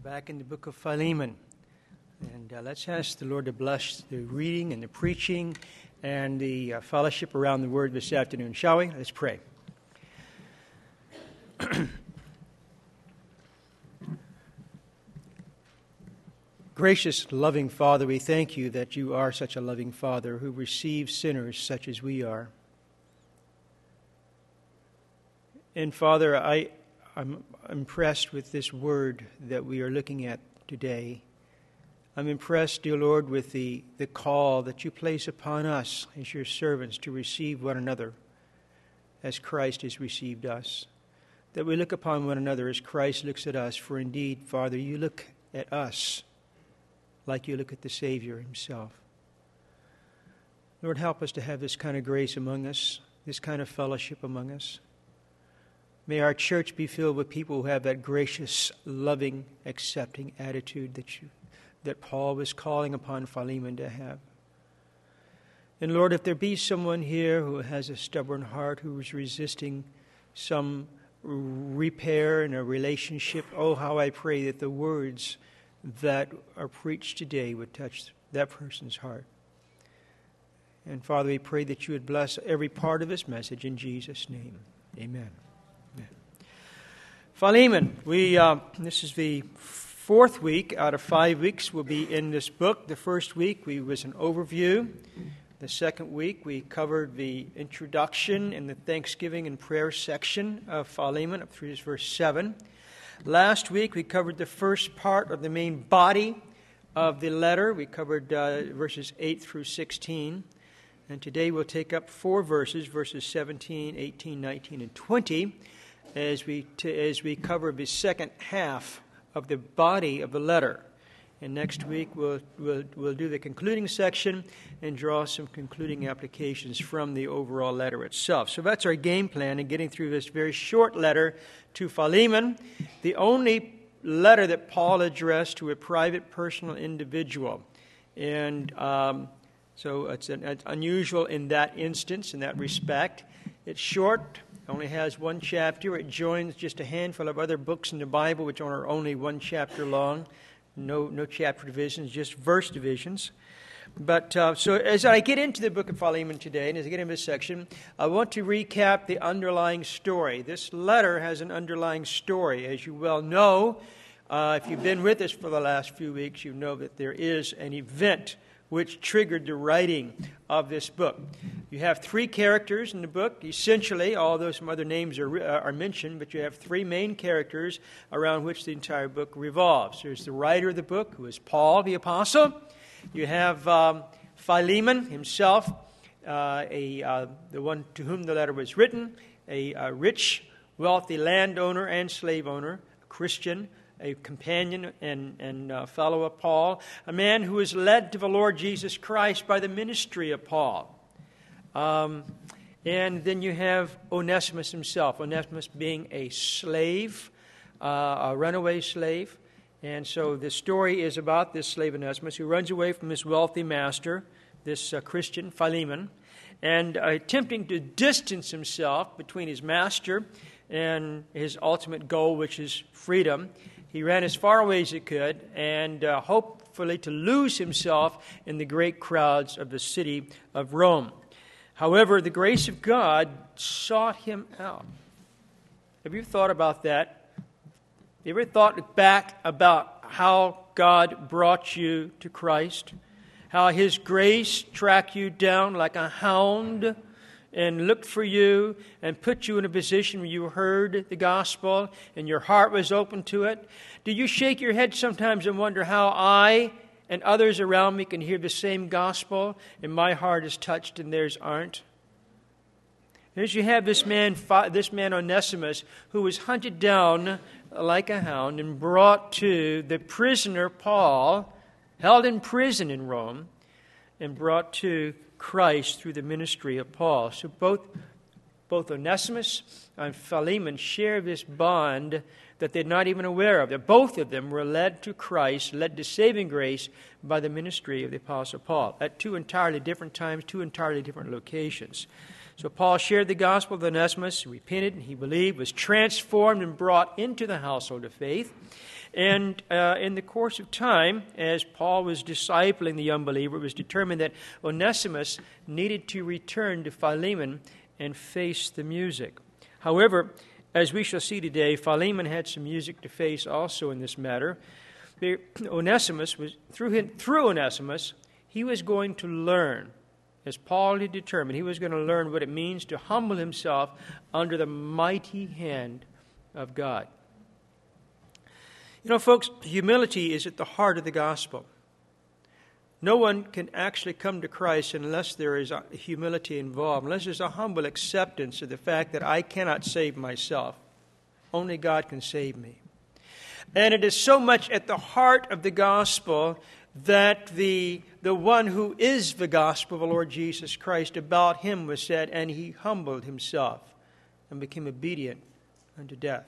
Back in the book of Philemon. And let's ask the Lord to bless the reading and the preaching and the fellowship around the Word this afternoon. Shall we? Let's pray. Gracious, loving Father, we thank you that you are such a loving Father who receives sinners such as we are. And Father, I'm impressed with this word that we are looking at today. I'm impressed, dear Lord, with the call that you place upon us as your servants to receive one another as Christ has received us. That we look upon one another as Christ looks at us. For indeed, Father, you look at us like you look at the Savior himself. Lord, help us to have this kind of grace among us, this kind of fellowship among us. May our church be filled with people who have that gracious, loving, accepting attitude that Paul was calling upon Philemon to have. And Lord, if there be someone here who has a stubborn heart, who is resisting some repair in a relationship, oh, how I pray that the words that are preached today would touch that person's heart. And Father, we pray that you would bless every part of this message in Jesus' name. Amen. Philemon, this is the fourth week out of 5 weeks we'll be in this book. The first week was an overview. The second week we covered the introduction and the thanksgiving and prayer section of Philemon up through verse 7. Last week we covered the first part of the main body of the letter. We covered verses 8 through 16. And today we'll take up 4 verses 17, 18, 19, and 20. As we cover the second half of the body of the letter. And next week we'll do the concluding section and draw some concluding applications from the overall letter itself. So that's our game plan in getting through this very short letter to Philemon, the only letter that Paul addressed to a private, personal individual. And so it's unusual in that instance, in that respect. It's short. Only has 1 chapter. It joins just a handful of other books in the Bible which are only 1 chapter long. No chapter divisions, just verse divisions. But so as I get into the book of Philemon today, and as I get into this section, I want to recap the underlying story. This letter has an underlying story. As you well know, if you've been with us for the last few weeks, you know that there is an event which triggered the writing of this book. You have 3 characters in the book, essentially, although some other names are mentioned, but you have 3 main characters around which the entire book revolves. There's the writer of the book, who is Paul the Apostle. You have Philemon himself, the one to whom the letter was written, a rich, wealthy landowner and slave owner, a Christian, a companion and fellow of Paul, a man who was led to the Lord Jesus Christ by the ministry of Paul. And then you have Onesimus himself, Onesimus being a slave, a runaway slave. And so the story is about this slave Onesimus who runs away from his wealthy master, this Christian, Philemon, and attempting to distance himself between his master and his ultimate goal, which is freedom. He ran as far away as he could and hopefully to lose himself in the great crowds of the city of Rome. However, the grace of God sought him out. Have you thought about that? Have you ever thought back about how God brought you to Christ? How his grace tracked you down like a hound and looked for you and put you in a position where you heard the gospel and your heart was open to it? Do you shake your head sometimes and wonder how I and others around me can hear the same gospel and my heart is touched and theirs aren't? As you have this man Onesimus, who was hunted down like a hound and brought to the prisoner Paul, held in prison in Rome, and brought to Christ through the ministry of Paul. So both Onesimus and Philemon share this bond that they're not even aware of. That both of them were led to Christ, led to saving grace by the ministry of the Apostle Paul at 2 entirely different times, 2 entirely different locations. So Paul shared the gospel with Onesimus, he repented, and he believed, was transformed and brought into the household of faith. And in the course of time, as Paul was discipling the unbeliever, it was determined that Onesimus needed to return to Philemon and face the music. However, as we shall see today, Philemon had some music to face also in this matter. Onesimus was through Onesimus, he was going to learn, as Paul had determined, he was going to learn what it means to humble himself under the mighty hand of God. You know, folks, humility is at the heart of the gospel. No one can actually come to Christ unless there is humility involved, unless there's a humble acceptance of the fact that I cannot save myself. Only God can save me. And it is so much at the heart of the gospel that the one who is the gospel of the Lord Jesus Christ, about him was said, and he humbled himself and became obedient unto death.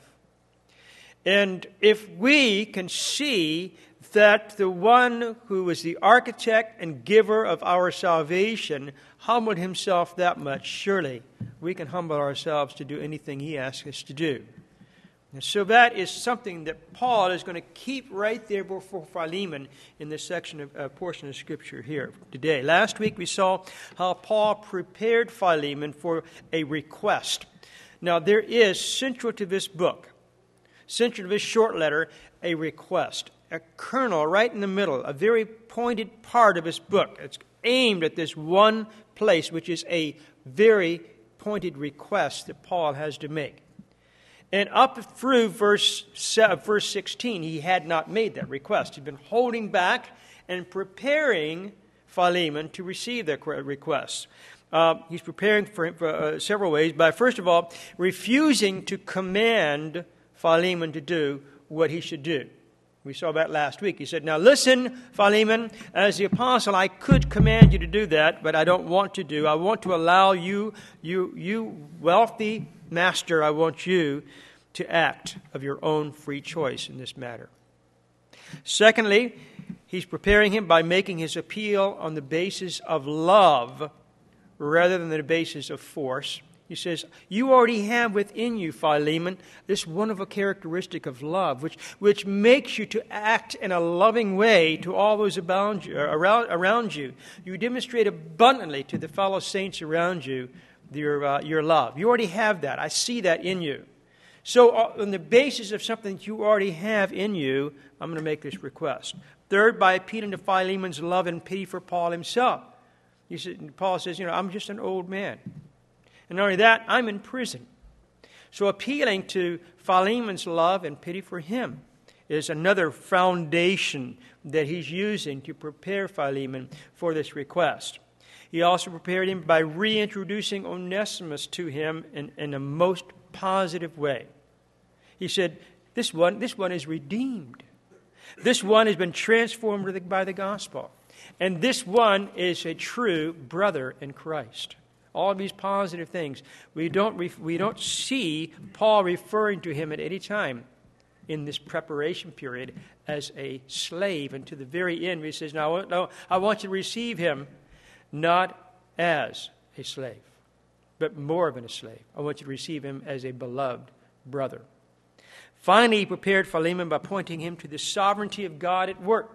And if we can see that the one who was the architect and giver of our salvation humbled himself that much, surely we can humble ourselves to do anything he asks us to do. And so that is something that Paul is going to keep right there before Philemon in this section of portion of Scripture here today. Last week we saw how Paul prepared Philemon for a request. Now there is central to this book, central to this short letter, a request, a kernel right in the middle, a very pointed part of this book. It's aimed at this one place, which is a very pointed request that Paul has to make. And up through verse 16, he had not made that request. He'd been holding back and preparing Philemon to receive that request. He's preparing for several ways by, first of all, refusing to command Philemon to do what he should do. We saw that last week. He said, now listen, Philemon, as the apostle, I could command you to do that, but I don't want to do. I want to allow you wealthy master, I want you to act of your own free choice in this matter. Secondly, he's preparing him by making his appeal on the basis of love rather than the basis of force. He says, you already have within you, Philemon, this wonderful characteristic of love, which makes you to act in a loving way to all those around you. You demonstrate abundantly to the fellow saints around you your love. You already have that. I see that in you. So on the basis of something that you already have in you, I'm going to make this request. Third, by appealing to Philemon's love and pity for Paul himself. Paul says, I'm just an old man. And not only that, I'm in prison. So appealing to Philemon's love and pity for him is another foundation that he's using to prepare Philemon for this request. He also prepared him by reintroducing Onesimus to him in a most positive way. He said, this one is redeemed. This one has been transformed by the gospel. And this one is a true brother in Christ. All of these positive things. We don't see Paul referring to him at any time in this preparation period as a slave. And to the very end, he says, no, I want you to receive him not as a slave, but more than a slave. I want you to receive him as a beloved brother. Finally, he prepared Philemon by pointing him to the sovereignty of God at work.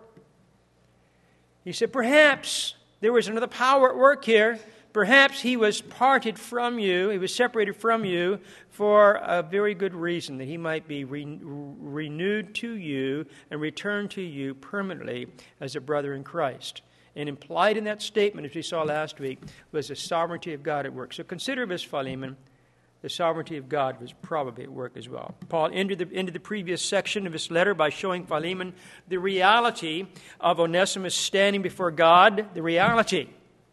He said, perhaps there was another power at work here. Perhaps he was parted from you, he was separated from you for a very good reason, that he might be renewed to you and returned to you permanently as a brother in Christ. And implied in that statement, as we saw last week, was the sovereignty of God at work. So consider this, Philemon, the sovereignty of God was probably at work as well. Paul ended the previous section of his letter by showing Philemon the reality of Onesimus standing before God, the reality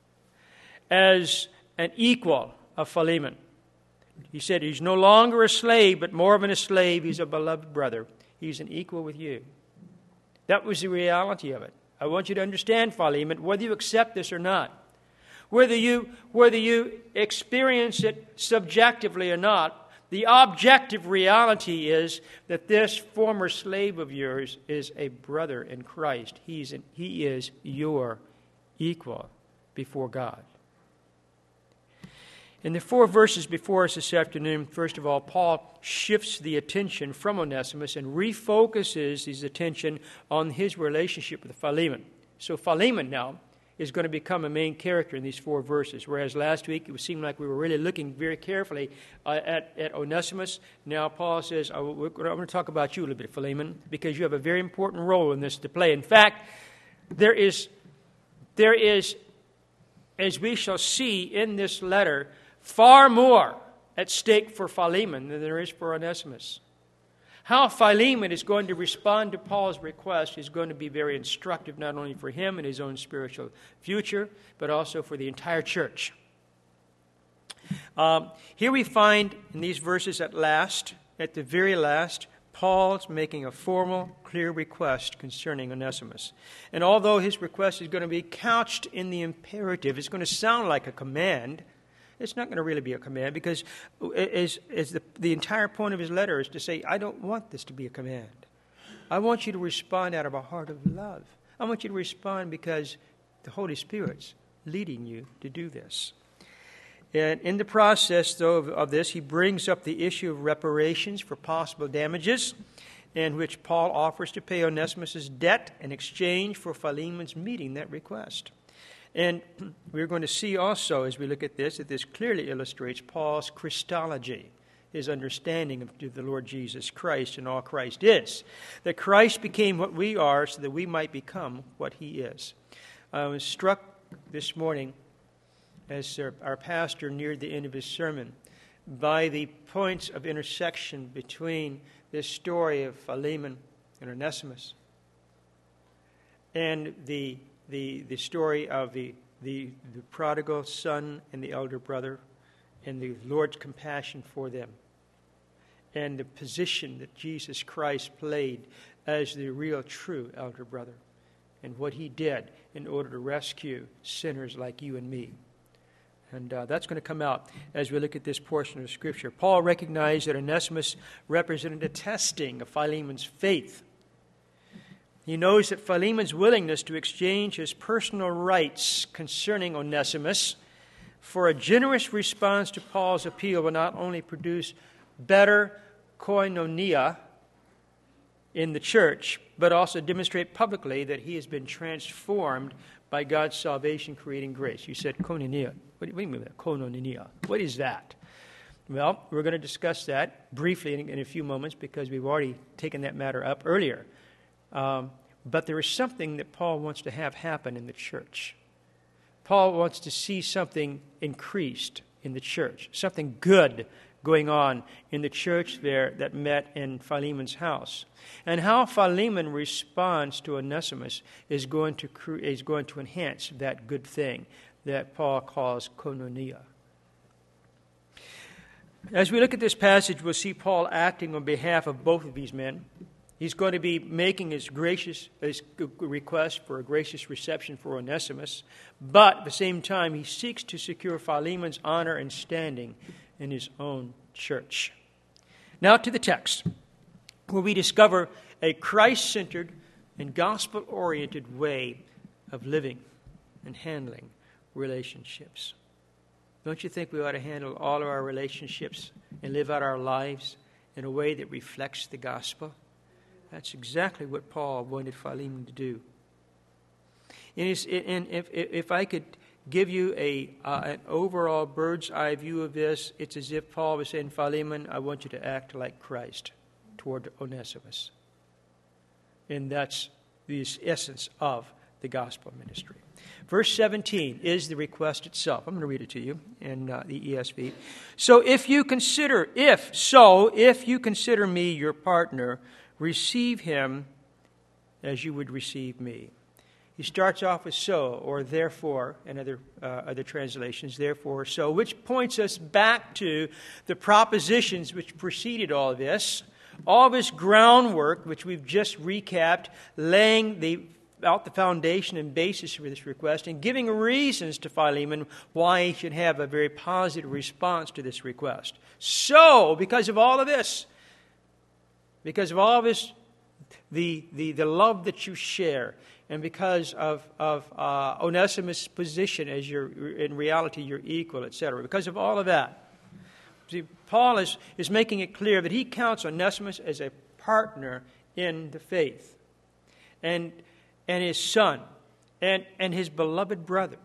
as an equal of Philemon. He said he's no longer a slave, but more than a slave, he's a beloved brother. He's an equal with you. That was the reality of it. I want you to understand, Philemon, whether you accept this or not, whether you experience it subjectively or not, the objective reality is that this former slave of yours is a brother in Christ. He is your equal before God. In the 4 verses before us this afternoon, first of all, Paul shifts the attention from Onesimus and refocuses his attention on his relationship with Philemon. So Philemon now is going to become a main character in these 4 verses, whereas last week it seemed like we were really looking very carefully at Onesimus. Now Paul says, I'm going to talk about you a little bit, Philemon, because you have a very important role in this to play. In fact, there is, as we shall see in this letter, far more at stake for Philemon than there is for Onesimus. How Philemon is going to respond to Paul's request is going to be very instructive, not only for him and his own spiritual future, but also for the entire church. Here we find in these verses at the very last, Paul's making a formal, clear request concerning Onesimus. And although his request is going to be couched in the imperative, it's going to sound like a command. It's not going to really be a command, because the entire point of his letter is to say, I don't want this to be a command. I want you to respond out of a heart of love. I want you to respond because the Holy Spirit's leading you to do this. And in the process, though, of this, he brings up the issue of reparations for possible damages, in which Paul offers to pay Onesimus' debt in exchange for Philemon's meeting that request. And we're going to see also, as we look at this, that this clearly illustrates Paul's Christology, his understanding of the Lord Jesus Christ and all Christ is. That Christ became what we are so that we might become what he is. I was struck this morning, as our pastor neared the end of his sermon, by the points of intersection between this story of Philemon and Onesimus and the story of the prodigal son and the elder brother, and the Lord's compassion for them, and the position that Jesus Christ played as the real, true elder brother, and what he did in order to rescue sinners like you and me. And that's going to come out as we look at this portion of Scripture. Paul recognized that Onesimus represented a testing of Philemon's faith. He knows that Philemon's willingness to exchange his personal rights concerning Onesimus for a generous response to Paul's appeal will not only produce better koinonia in the church, but also demonstrate publicly that he has been transformed by God's salvation-creating grace. You said koinonia. What do you mean by that? Koinonia. What is that? Well, we're going to discuss that briefly in a few moments because we've already taken that matter up earlier. But there is something that Paul wants to have happen in the church. Paul wants to see something increased in the church, something good going on in the church there that met in Philemon's house. And how Philemon responds to Onesimus is going to enhance that good thing that Paul calls koinonia. As we look at this passage, we'll see Paul acting on behalf of both of these men. He's going to be making his request for a gracious reception for Onesimus, but at the same time, he seeks to secure Philemon's honor and standing in his own church. Now to the text, where we discover a Christ-centered and gospel-oriented way of living and handling relationships. Don't you think we ought to handle all of our relationships and live out our lives in a way that reflects the gospel? That's exactly what Paul wanted Philemon to do. And if I could give you an overall bird's eye view of this, it's as if Paul was saying, Philemon, I want you to act like Christ toward Onesimus. And that's the essence of the gospel ministry. Verse 17 is the request itself. I'm going to read it to you in the ESV. So if you consider me your partner, receive him as you would receive me. He starts off with so, or therefore, in other translations, therefore, so, which points us back to the propositions which preceded all of this groundwork, which we've just recapped, laying out the foundation and basis for this request, and giving reasons to Philemon why he should have a very positive response to this request. So, because of all of this the love that you share, and because of Onesimus' position as in reality your equal, etc. Because of all of that, see, Paul is making it clear that he counts Onesimus as a partner in the faith, and his son, and his beloved brother.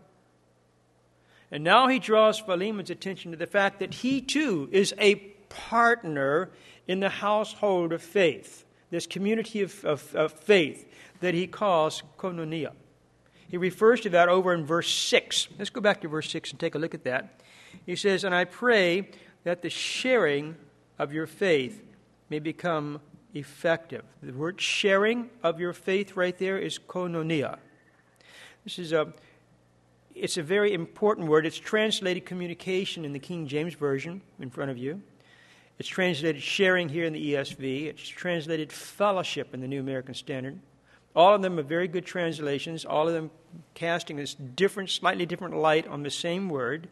And now he draws Philemon's attention to the fact that he too is a partner in the household of faith, this community of faith that he calls koinonia. He refers to that over in verse 6. Let's go back to verse 6 and take a look at that. He says, "And I pray that the sharing of your faith may become effective." The word sharing of your faith right there is koinonia. This is it's a very important word. It's translated communication in the King James Version in front of you. It's translated sharing here in the ESV. It's translated fellowship in the New American Standard. All of them are very good translations, all of them casting this slightly different light on the same word.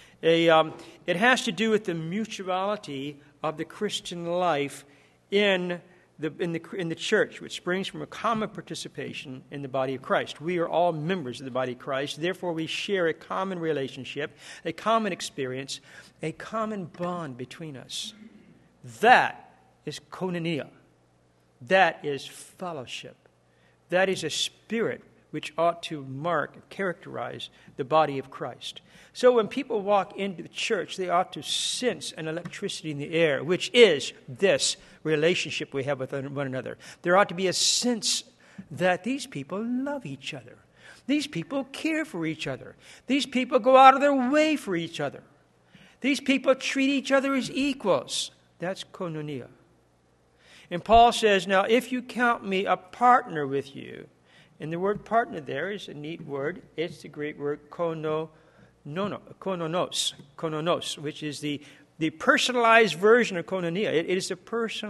It has to do with the mutuality of the Christian life in the church, which springs from a common participation in the body of Christ. We are all members of the body of Christ. Therefore, we share a common relationship, a common experience, a common bond between us. That is koinonia. That is fellowship. That is a spirit which ought to mark and characterize the body of Christ. So when people walk into the church, they ought to sense an electricity in the air, which is this relationship we have with one another. There ought to be a sense that these people love each other. These people care for each other. These people go out of their way for each other. These people treat each other as equals. That's koinonia. And Paul says, now, if you count me a partner with you, and the word partner there is a neat word. It's the Greek word kononos, which is the personalized version of koinonia. It is a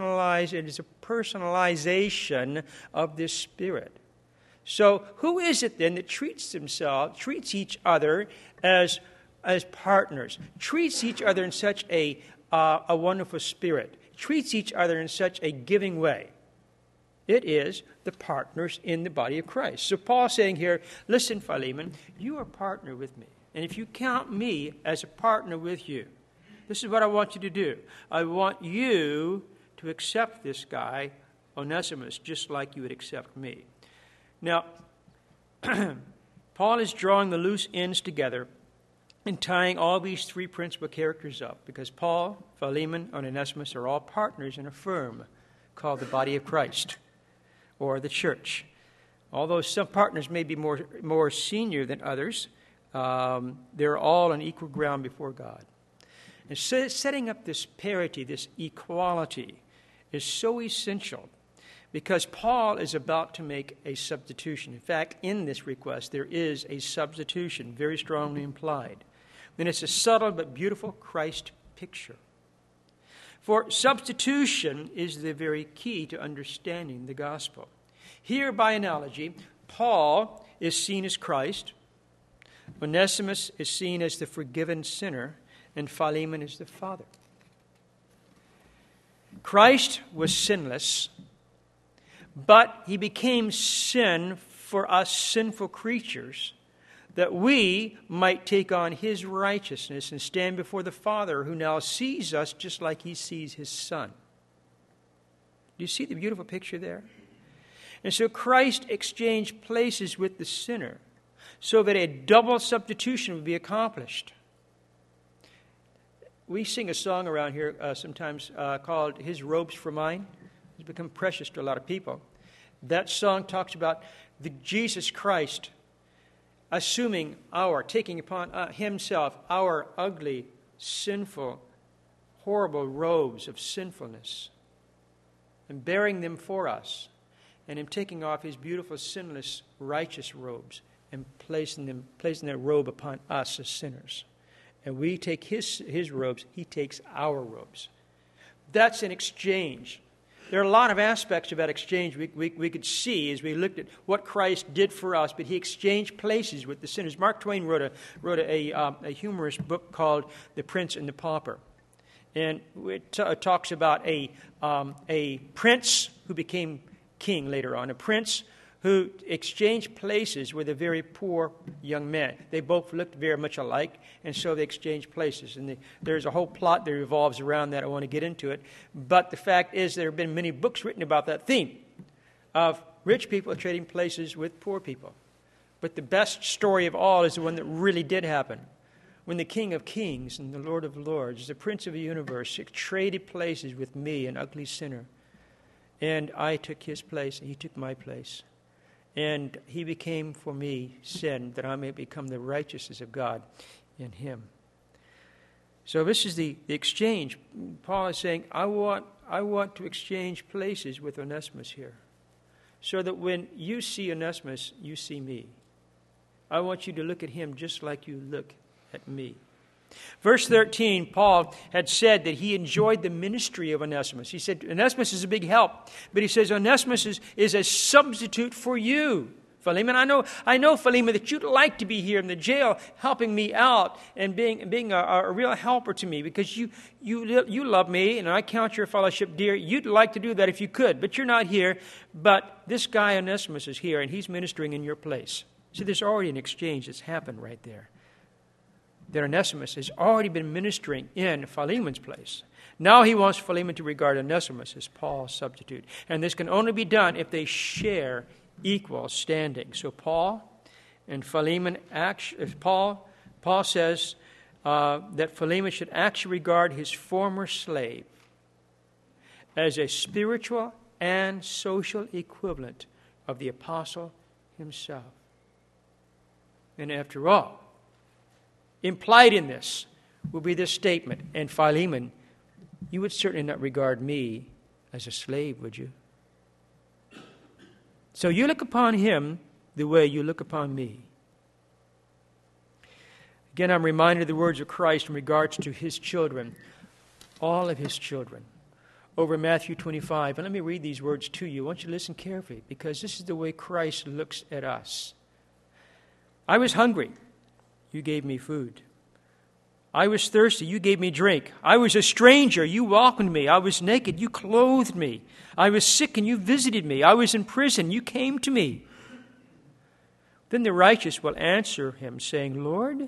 personalization of this spirit. So who is it then that treats each other as partners, treats each other in such a wonderful spirit, treats each other in such a giving way? It is the partners in the body of Christ. So Paul's saying here, listen, Philemon, you are a partner with me. And if you count me as a partner with you, this is what I want you to do. I want you to accept this guy, Onesimus, just like you would accept me. Now, Paul is drawing the loose ends together and tying all these three principal characters up, because Paul, Philemon, and Onesimus are all partners in a firm called the body of Christ, or the church. Although some partners may be more senior than others, they're all on equal ground before God. And setting up this parity, this equality, is so essential, because Paul is about to make a substitution. In fact, in this request, there is a substitution very strongly implied. And it's a subtle but beautiful Christ picture. For substitution is the very key to understanding the gospel. Here, by analogy, Paul is seen as Christ, Onesimus is seen as the forgiven sinner, and Philemon is the Father. Christ was sinless, but he became sin for us sinful creatures, that we might take on his righteousness and stand before the Father, who now sees us just like he sees his Son. Do you see the beautiful picture there? And so Christ exchanged places with the sinner so that a double substitution would be accomplished. We sing a song around here sometimes called His Robes for Mine. It's become precious to a lot of people. That song talks about Jesus Christ taking upon himself our ugly, sinful, horrible robes of sinfulness and bearing them for us, and him taking off his beautiful, sinless, righteous robes and placing that robe upon us as sinners. And we take his robes, he takes our robes. That's an exchange. There are a lot of aspects of that exchange we could see as we looked at what Christ did for us, but he exchanged places with the sinners. Mark Twain wrote a humorous book called The Prince and the Pauper. And it talks about a prince who became king later on, a prince who exchanged places with a very poor young man. They both looked very much alike, and so they exchanged places. And there's a whole plot that revolves around that. I want to get into it. But the fact is there have been many books written about that theme of rich people trading places with poor people. But the best story of all is the one that really did happen. When the King of Kings and the Lord of Lords, the Prince of the universe, traded places with me, an ugly sinner. And I took his place, and he took my place. And he became for me sin, that I may become the righteousness of God in him. So this is the exchange. Paul is saying, I want to exchange places with Onesimus here, so that when you see Onesimus, you see me. I want you to look at him just like you look at me. Verse 13, Paul had said that he enjoyed the ministry of Onesimus. He said, Onesimus is a big help. But he says, Onesimus is a substitute for you, Philemon. I know, Philemon, that you'd like to be here in the jail helping me out and being a real helper to me, because you love me and I count your fellowship dear. You'd like to do that if you could, but you're not here. But this guy Onesimus is here, and he's ministering in your place. See, there's already an exchange that's happened right there. That Onesimus has already been ministering in Philemon's place. Now he wants Philemon to regard Onesimus as Paul's substitute. And this can only be done if they share equal standing. So Paul and Philemon, Paul says that Philemon should actually regard his former slave as a spiritual and social equivalent of the apostle himself. And after all, implied in this will be this statement, and Philemon, you would certainly not regard me as a slave, would you? So you look upon him the way you look upon me. Again, I'm reminded of the words of Christ in regards to his children, all of his children, over Matthew 25. And let me read these words to you. I want you to listen carefully, because this is the way Christ looks at us. I was hungry. You gave me food. I was thirsty. You gave me drink. I was a stranger. You welcomed me. I was naked. You clothed me. I was sick, and you visited me. I was in prison. You came to me. Then the righteous will answer him, saying, Lord,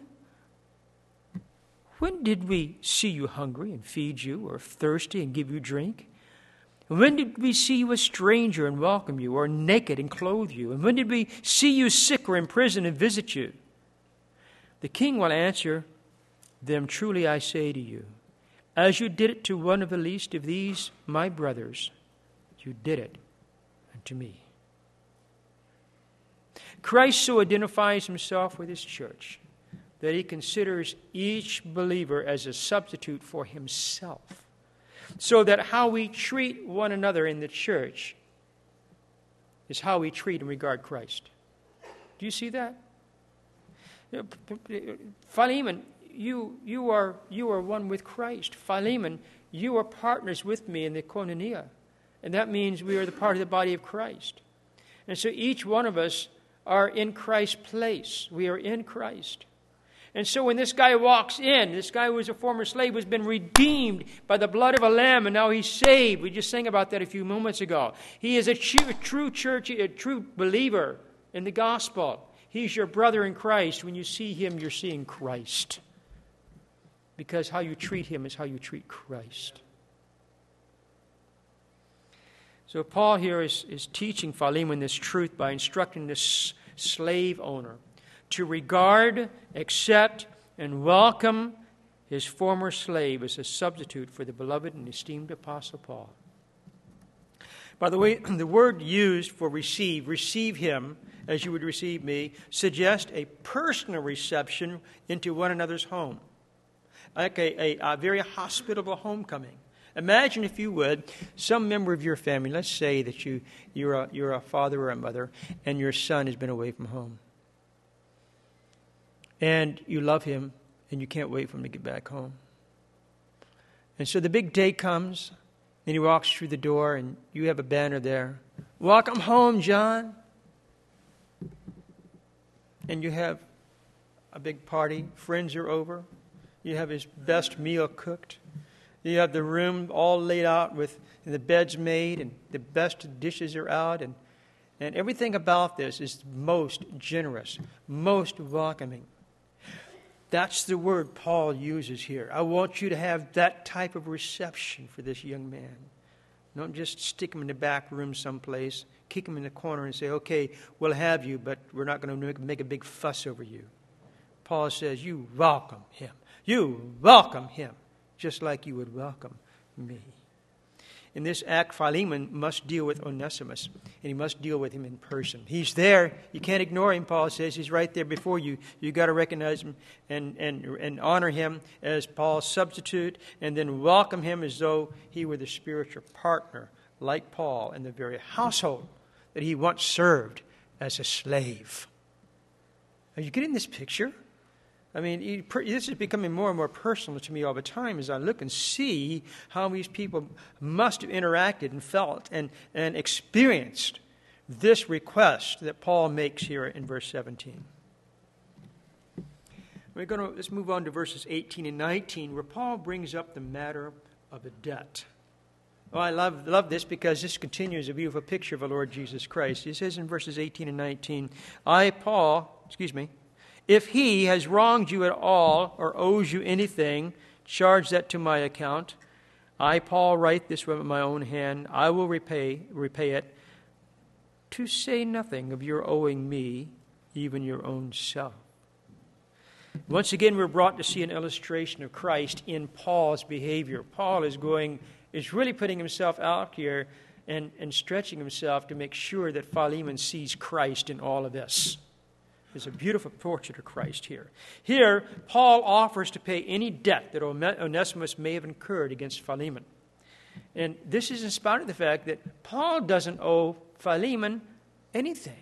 when did we see you hungry and feed you, or thirsty and give you drink? And when did we see you a stranger and welcome you, or naked and clothe you? And when did we see you sick or in prison and visit you? The king will answer them, truly I say to you, as you did it to one of the least of these my brothers, you did it unto me. Christ so identifies himself with his church that he considers each believer as a substitute for himself, so that how we treat one another in the church is how we treat and regard Christ. Do you see that? Philemon, you are one with Christ. Philemon, you are partners with me in the koinonia. And that means we are the part of the body of Christ. And so each one of us are in Christ's place. We are in Christ. And so when this guy walks in, this guy who was a former slave has been redeemed by the blood of a lamb, and now he's saved. We just sang about that a few moments ago. He is a true church, a true believer in the gospel. He's your brother in Christ. When you see him, you're seeing Christ. Because how you treat him is how you treat Christ. So Paul here is teaching Philemon this truth by instructing this slave owner to regard, accept, and welcome his former slave as a substitute for the beloved and esteemed Apostle Paul. By the way, the word used for receive him as you would receive me, suggests a personal reception into one another's home, like a very hospitable homecoming. Imagine, if you would, some member of your family. Let's say that you're a father or a mother, and your son has been away from home, and you love him, and you can't wait for him to get back home. And so the big day comes, and he walks through the door, and you have a banner there. Welcome home, John. And you have a big party. Friends are over. You have his best meal cooked. You have the room all laid out with the beds made and the best dishes are out. And everything about this is most generous, most welcoming. That's the word Paul uses here. I want you to have that type of reception for this young man. Don't just stick him in the back room someplace, kick him in the corner and say, okay, we'll have you, but we're not going to make a big fuss over you. Paul says, you welcome him. You welcome him, just like you would welcome me. In this act, Philemon must deal with Onesimus, and he must deal with him in person. He's there. You can't ignore him, Paul says. He's right there before you. You've got to recognize him and honor him as Paul's substitute, and then welcome him as though he were the spiritual partner, like Paul, in the very household that he once served as a slave. Are you getting this picture? I mean, this is becoming more and more personal to me all the time as I look and see how these people must have interacted and felt and experienced this request that Paul makes here in verse 17. Let's move on to verses 18 and 19, where Paul brings up the matter of a debt. Oh, I love this because this continues a beautiful picture of the Lord Jesus Christ. He says in verses 18 and 19, if he has wronged you at all or owes you anything, charge that to my account. I, Paul, write this with my own hand. I will repay it. To say nothing of your owing me, even your own self. Once again, we're brought to see an illustration of Christ in Paul's behavior. Paul is really putting himself out here and stretching himself to make sure that Philemon sees Christ in all of this. There's a beautiful portrait of Christ here. Here, Paul offers to pay any debt that Onesimus may have incurred against Philemon. And this is in spite of the fact that Paul doesn't owe Philemon anything.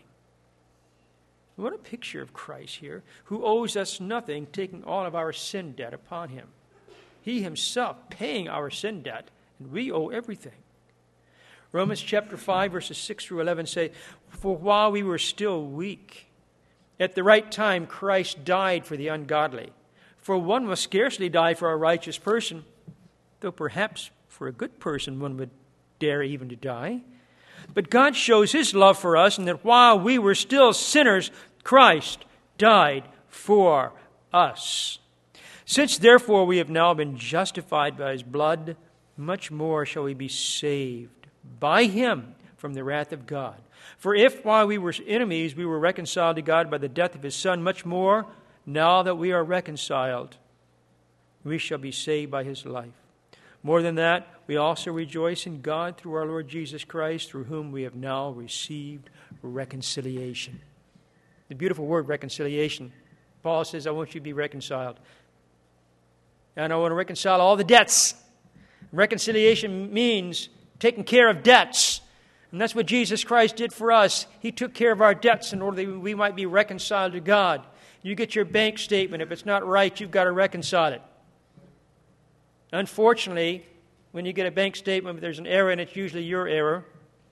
What a picture of Christ here, who owes us nothing, taking all of our sin debt upon him. He himself paying our sin debt, and we owe everything. Romans chapter 5, verses 6 through 11 say, for while we were still weak, at the right time, Christ died for the ungodly. For one must scarcely die for a righteous person, though perhaps for a good person one would dare even to die. But God shows his love for us, in that while we were still sinners, Christ died for us. Since therefore we have now been justified by his blood, much more shall we be saved by him from the wrath of God. For if, while we were enemies, we were reconciled to God by the death of his Son, much more, now that we are reconciled, we shall be saved by his life. More than that, we also rejoice in God through our Lord Jesus Christ, through whom we have now received reconciliation. The beautiful word reconciliation. Paul says, I want you to be reconciled. And I want to reconcile all the debts. Reconciliation means taking care of debts. And that's what Jesus Christ did for us. He took care of our debts in order that we might be reconciled to God. You get your bank statement. If it's not right, you've got to reconcile it. Unfortunately, when you get a bank statement, there's an error, and it's usually your error.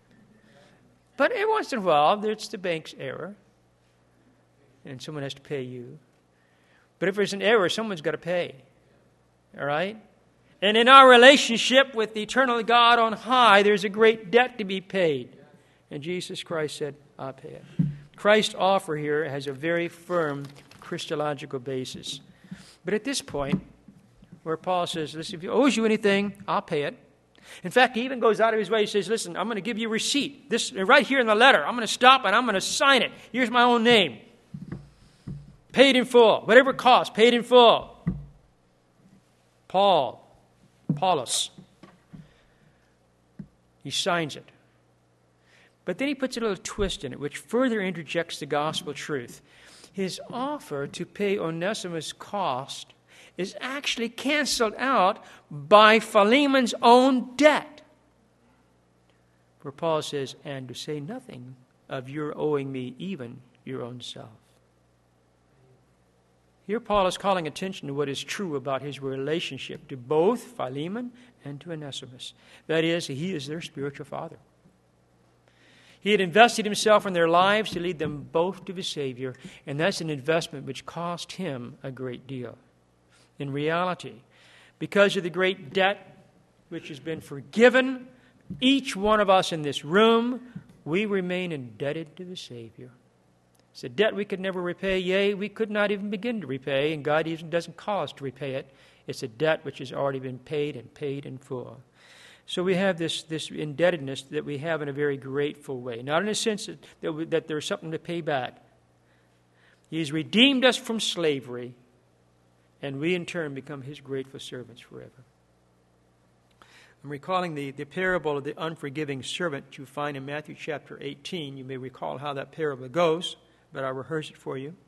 But every once in a while, it's the bank's error, and someone has to pay you. But if there's an error, someone's got to pay. All right? And in our relationship with the eternal God on high, there's a great debt to be paid. And Jesus Christ said, I'll pay it. Christ's offer here has a very firm Christological basis. But at this point, where Paul says, listen, if he owes you anything, I'll pay it. In fact, he even goes out of his way. He says, listen, I'm going to give you a receipt. This right here in the letter. I'm going to stop and I'm going to sign it. Here's my own name. Paid in full. Whatever it costs, paid in full. Paulus. He signs it. But then he puts a little twist in it, which further interjects the gospel truth. His offer to pay Onesimus' cost is actually canceled out by Philemon's own debt. Where Paul says, and to say nothing of your owing me even your own self. Here Paul is calling attention to what is true about his relationship to both Philemon and to Onesimus. That is, he is their spiritual father. He had invested himself in their lives to lead them both to the Savior, and that's an investment which cost him a great deal. In reality, because of the great debt which has been forgiven, each one of us in this room, we remain indebted to the Savior. It's a debt we could never repay, yea, we could not even begin to repay, and God even doesn't call us to repay it. It's a debt which has already been paid in full. So we have this indebtedness that we have in a very grateful way, not in a sense that there's something to pay back. He's redeemed us from slavery, and we in turn become His grateful servants forever. I'm recalling the parable of the unforgiving servant you find in Matthew chapter 18. You may recall how that parable goes, but I'll rehearse it for you.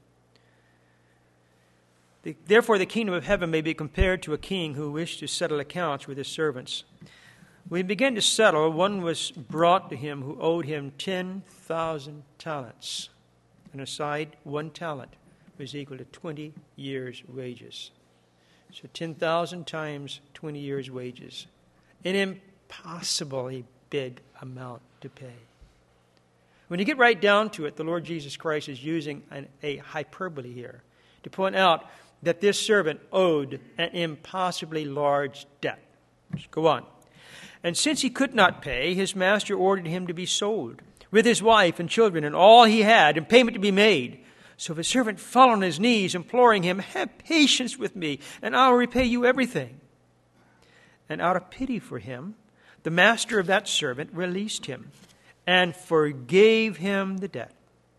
Therefore, the kingdom of heaven may be compared to a king who wished to settle accounts with his servants. When he began to settle, one was brought to him who owed him 10,000 talents. And aside, 1 talent was equal to 20 years' wages. So 10,000 times 20 years' wages. An impossibly big amount to pay. When you get right down to it, the Lord Jesus Christ is using a hyperbole here to point out that this servant owed an impossibly large debt. Let's go on. And since he could not pay, his master ordered him to be sold, with his wife and children and all he had, and payment to be made. So the servant fell on his knees, imploring him, "Have patience with me, and I will repay you everything." And out of pity for him, the master of that servant released him and forgave him the debt.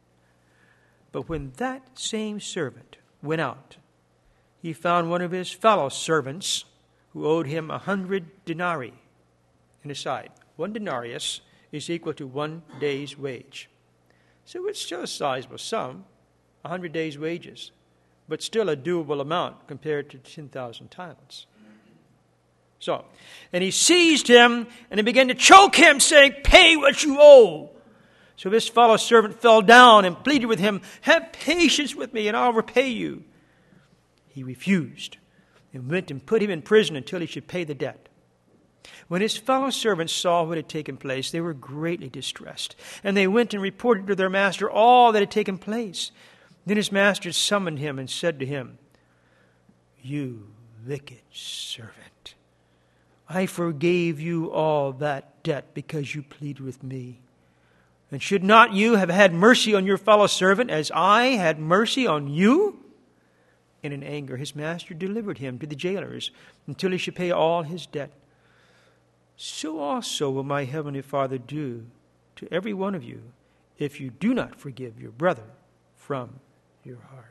But when that same servant went out, he found one of his fellow servants who owed him 100 denarii. And aside, 1 denarius is equal to 1 day's wage. So it's still a sizable sum, 100 days' wages, but still a doable amount compared to 10,000 talents. So, and he seized him and he began to choke him, saying, "Pay what you owe." So this fellow servant fell down and pleaded with him, "Have patience with me and I'll repay you." He refused and went and put him in prison until he should pay the debt. When his fellow servants saw what had taken place, they were greatly distressed, and they went and reported to their master all that had taken place. Then his master summoned him and said to him, "You wicked servant, I forgave you all that debt because you pleaded with me. And should not you have had mercy on your fellow servant as I had mercy on you?" And in anger his master delivered him to the jailers until he should pay all his debt. So also will my heavenly Father do to every one of you if you do not forgive your brother from your heart.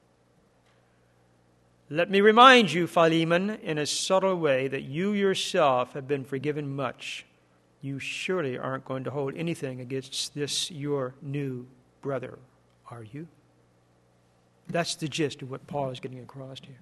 Let me remind you, Philemon, in a subtle way, that you yourself have been forgiven much. You surely aren't going to hold anything against this your new brother, are you? That's the gist of what Paul is getting across here.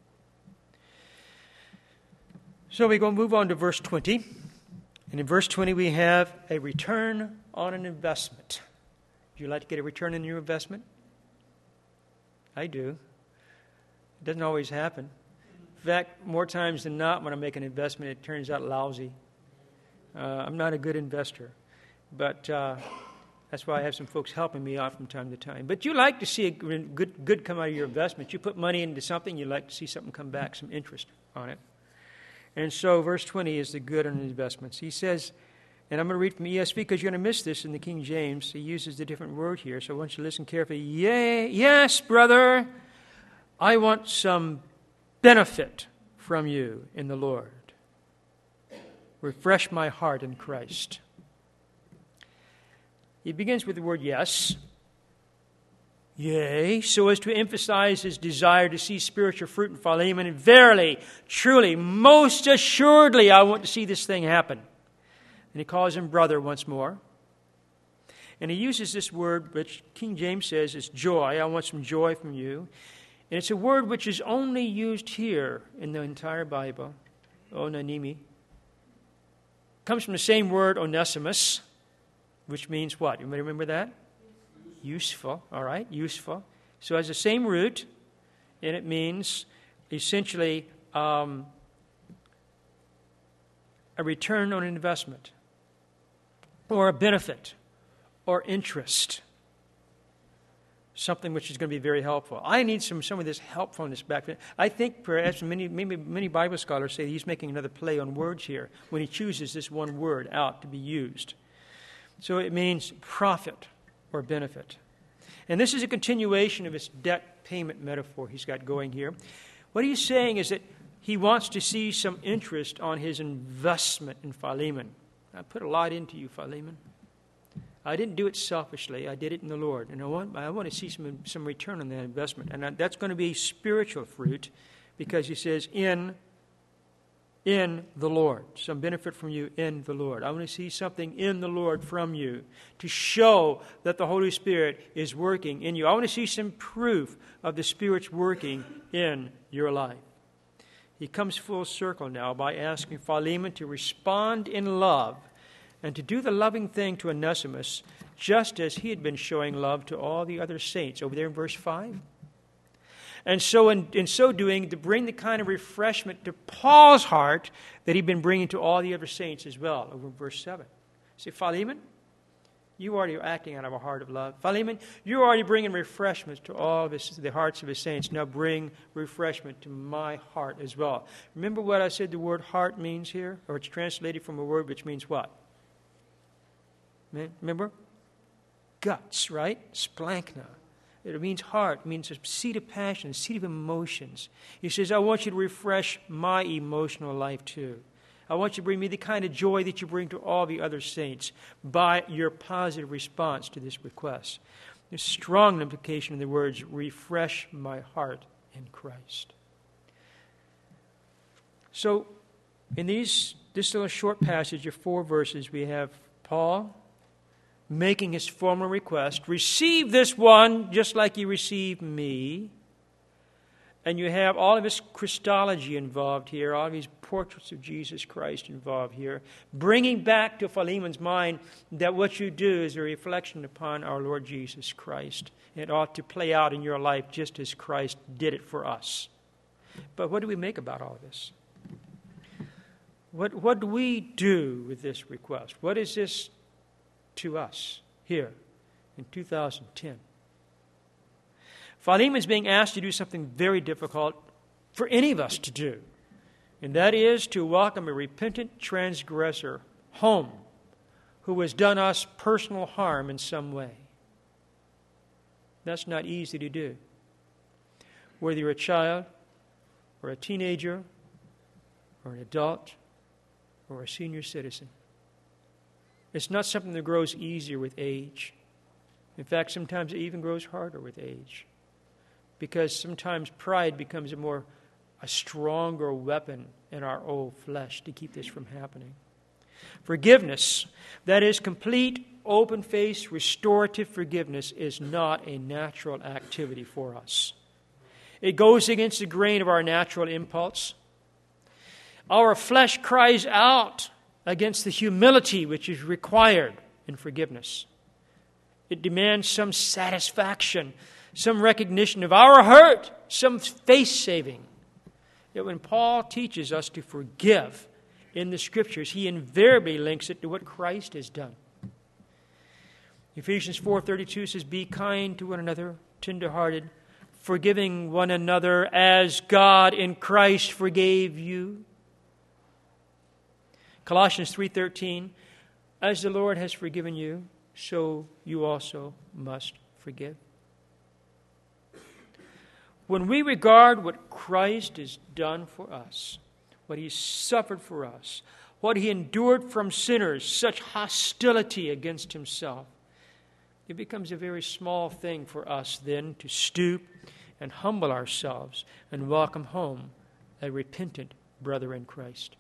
So we're going to move on to verse 20. And in verse 20 we have a return on an investment. Would you like to get a return on your investment? I do. It doesn't always happen. In fact, more times than not, when I make an investment, it turns out lousy. I'm not a good investor. But that's why I have some folks helping me out from time to time. But you like to see a good come out of your investment. You put money into something, you like to see something come back, some interest on it. And so verse 20 is the good on investments. He says, and I'm going to read from ESV because you're going to miss this in the King James. He uses a different word here, so I want you to listen carefully. Yes, brother, I want some benefit from you in the Lord. Refresh my heart in Christ. He begins with the word yes. Yea, so as to emphasize his desire to see spiritual fruit in Philemon. And verily, truly, most assuredly, I want to see this thing happen. And he calls him brother once more. And he uses this word, which King James says is joy. I want some joy from you. And it's a word which is only used here in the entire Bible, onanimi. It comes from the same word, onesimus, which means what? You may remember that? Useful, all right, useful. So it has the same root, and it means essentially a return on investment, or a benefit, or interest. something which is going to be very helpful. I need some of this helpfulness back then. I think perhaps many Bible scholars say he's making another play on words here when he chooses this one word out to be used. So it means profit or benefit. And this is a continuation of his debt payment metaphor he's got going here. What he's saying is that he wants to see some interest on his investment in Philemon. I put a lot into you, Philemon. I didn't do it selfishly. I did it in the Lord. And I want to see some return on that investment. And that's going to be spiritual fruit because he says, in the Lord. Some benefit from you in the Lord. I want to see something in the Lord from you to show that the Holy Spirit is working in you. I want to see some proof of the Spirit's working in your life. He comes full circle now by asking Philemon to respond in love and to do the loving thing to Onesimus, just as he had been showing love to all the other saints, over there in verse 5. And so in so doing, to bring the kind of refreshment to Paul's heart that he'd been bringing to all the other saints as well, over in verse 7. Say, Philemon, you already are acting out of a heart of love. Philemon, you're already bringing refreshments to all of the hearts of his saints. Now bring refreshment to my heart as well. Remember what I said the word heart means here? Or it's translated from a word which means what? Remember? Guts, right? Splankna. It means heart. It means a seat of passion, a seat of emotions. He says, I want you to refresh my emotional life too. I want you to bring me the kind of joy that you bring to all the other saints by your positive response to this request. There's strong implication in the words, refresh my heart in Christ. So, in this little short passage of 4 verses, we have Paul making his formal request, receive this one just like you received me. And you have all of his Christology involved here, all of his portraits of Jesus Christ involved here, bringing back to Philemon's mind that what you do is a reflection upon our Lord Jesus Christ. It ought to play out in your life just as Christ did it for us. But what do we make about all of this? What do we do with this request? What is this to us here in 2010? Philemon is being asked to do something very difficult for any of us to do, and that is to welcome a repentant transgressor home who has done us personal harm in some way. That's not easy to do. Whether you're a child or a teenager or an adult or a senior citizen. It's not something that grows easier with age. In fact, sometimes it even grows harder with age. Because sometimes pride becomes a stronger weapon in our old flesh to keep this from happening. Forgiveness, that is complete, open-faced, restorative forgiveness, is not a natural activity for us. It goes against the grain of our natural impulse. Our flesh cries out against the humility which is required in forgiveness. It demands some satisfaction, some recognition of our hurt, some face-saving. Yet when Paul teaches us to forgive in the Scriptures, he invariably links it to what Christ has done. Ephesians 4:32 says, be kind to one another, tender-hearted, forgiving one another as God in Christ forgave you. Colossians 3:13, as the Lord has forgiven you, so you also must forgive. When we regard what Christ has done for us, what he suffered for us, what he endured from sinners, such hostility against himself, it becomes a very small thing for us then to stoop and humble ourselves and welcome home a repentant brother in Christ.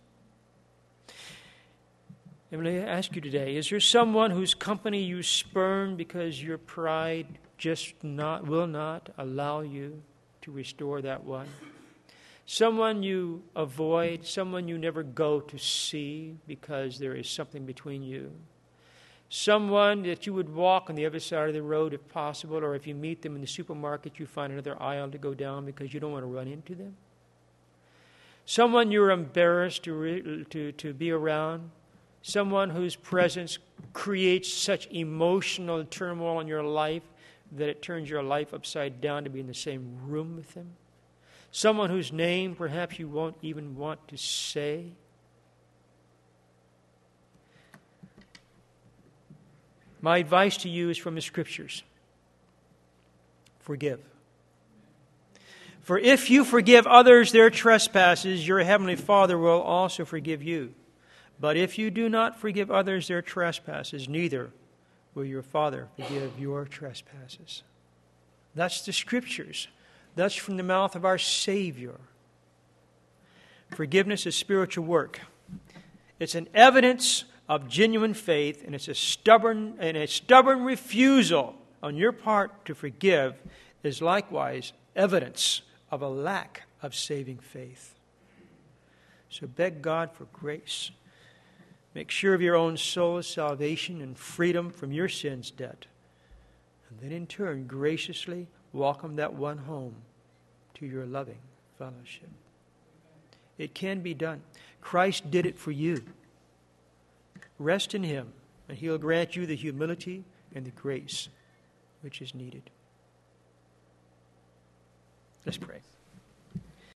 And I ask you today, is there someone whose company you spurn because your pride will not allow you to restore that one? Someone you avoid, someone you never go to see because there is something between you. Someone that you would walk on the other side of the road if possible, or if you meet them in the supermarket, you find another aisle to go down because you don't want to run into them. Someone you're embarrassed to be around. Someone whose presence creates such emotional turmoil in your life that it turns your life upside down to be in the same room with Him? Someone whose name perhaps you won't even want to say? My advice to you is from the Scriptures. Forgive. For if you forgive others their trespasses, your heavenly Father will also forgive you. But if you do not forgive others their trespasses, neither will your Father forgive your trespasses. That's the Scriptures. That's from the mouth of our Savior. Forgiveness is spiritual work. It's an evidence of genuine faith, and a stubborn refusal on your part to forgive is likewise evidence of a lack of saving faith. So beg God for grace. Make sure of your own soul's salvation and freedom from your sin's debt. And then in turn, graciously welcome that one home to your loving fellowship. It can be done. Christ did it for you. Rest in Him, and He'll grant you the humility and the grace which is needed. Let's pray.